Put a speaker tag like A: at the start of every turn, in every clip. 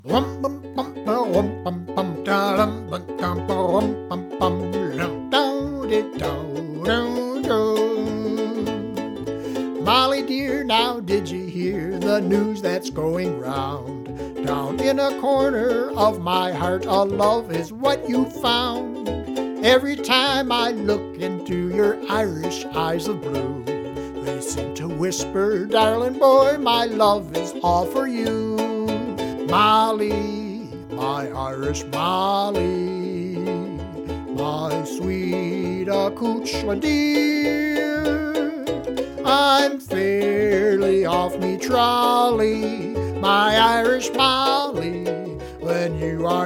A: Molly dear, now did you hear the news that's going round? Down in a corner of my heart, a love is what you found. Every time I look into your Irish eyes of blue, they seem to whisper, darling boy, my love is all for you. Molly, my Irish Molly, my sweet accouchla dear, I'm fairly off me trolley, my Irish Molly, when you are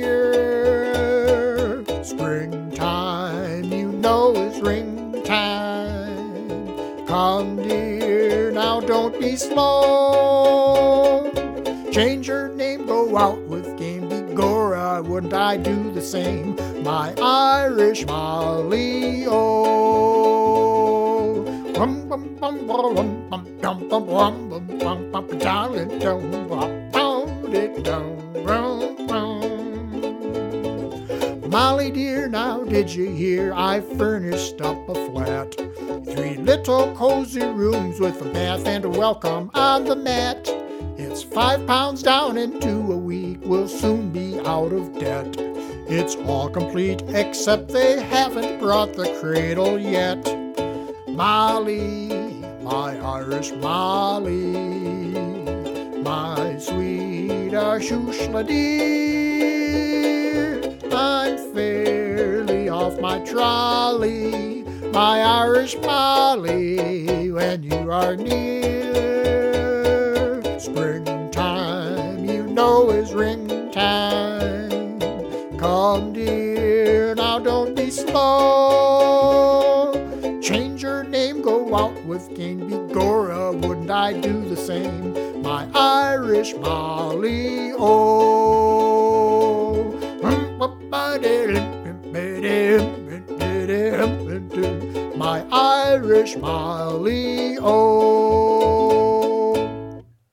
A: near. Springtime, you know, is ring time. Come, dear, now don't be slow. Change your name, go out with game, begorra, wouldn't I do the same? My Irish Molly, oh. Molly dear, now did you hear I furnished up a flat? 3 little cozy rooms with a bath and a welcome on the mat. It's £5 down into a week, we'll soon be out of debt. It's all complete except they haven't brought the cradle yet. Molly, my Irish Molly, my sweet accouchla dear, I'm fairly off my trolley, my Irish Molly, when you are near. Springtime, you know, is ring time. Come, dear, now don't be slow. Change your name, go out with game, begorra, wouldn't I do the same? My Irish Molly, oh. My Irish Molly, oh.